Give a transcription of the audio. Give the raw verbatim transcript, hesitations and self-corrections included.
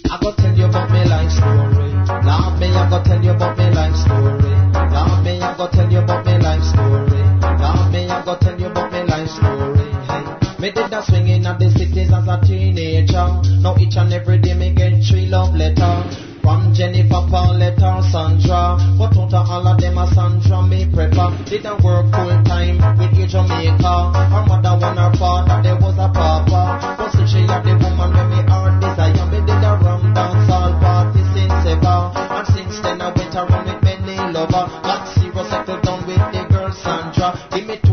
I go tell you about me life story. Lord, me I go tell you about me life story. Lord, me I go tell you about me life story. Lord, me I go tell you about me life story. Hey, me did a swinging at the cities as a teenager. Now each and every day me get three love letters. From Jennifer, Pauletta, Sandra. But out of all of them a Sandra me prepper. Did a work full time with a Jamaica. Her mother and her father, there was a papa. But since she had the woman when me heart desire, me did a rum dance all party since ever. And since then I went around with many lover. Got zero settled down with the girl Sandra. Give me two